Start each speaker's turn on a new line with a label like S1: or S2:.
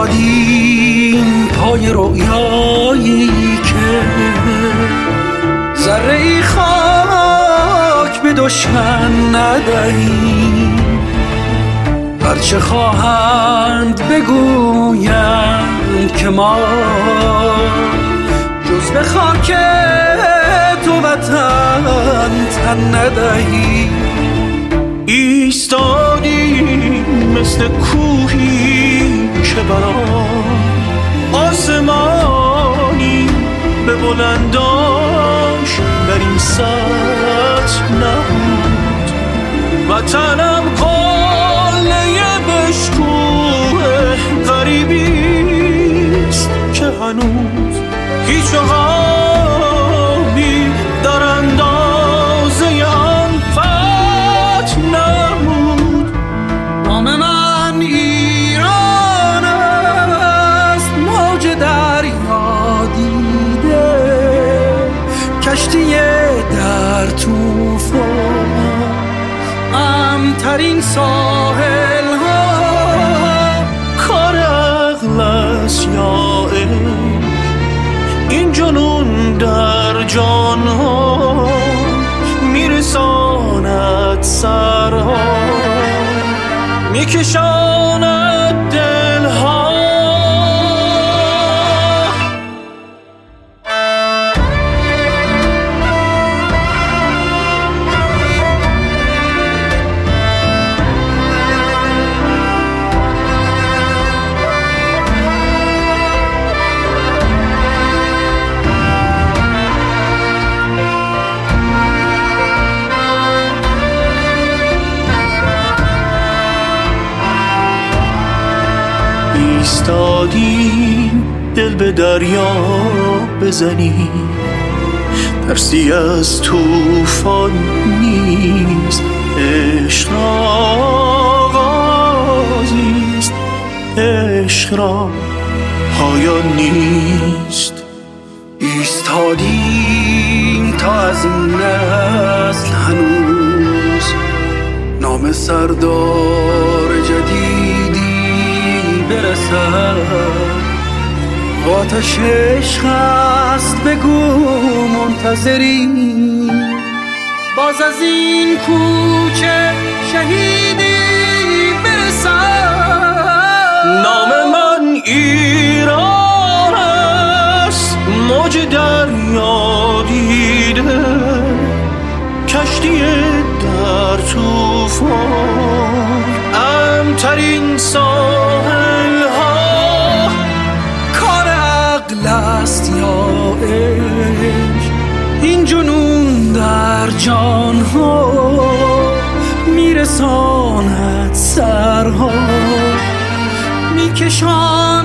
S1: ایستادیم پای رویایی که ذره خاک به دشمن ندهیم. هرچه خواهند بگویند که ما جز به خاک تو وطن تن ندهیم.
S2: ایستادیم مثل کوهی که برام آسمانی به بلنداش بر این سطح نبود. وطنم قله بشکوه غریبیست که هنوز هیچ عقابی در اندازه آن فتح نمود.
S1: نام من ایران است، موج دریا دیده، کشتی در طوفان، امترین ساحل ها.
S2: کار عقل است یا این جنون در جان ها میرساند سرها، میکشاند دل ها. ایستادیم دل به دریا بزنیم، ترسی از طوفان نیست، عشق آغازیست، عشق را پایان نیست.
S1: ایستادیم تا از این نسل هنوز نام سردار جدیدی برسد. آتش عشق است بگو منتظریم، باز از این کوچه شهیدی برسد.
S2: نام من ایران است، موج دریا دیده، کشتی در طوفان، امترین ساحل ها.
S1: کار عقل است یا عشق، این جنون در جان ها میرساند سرها، میکشاند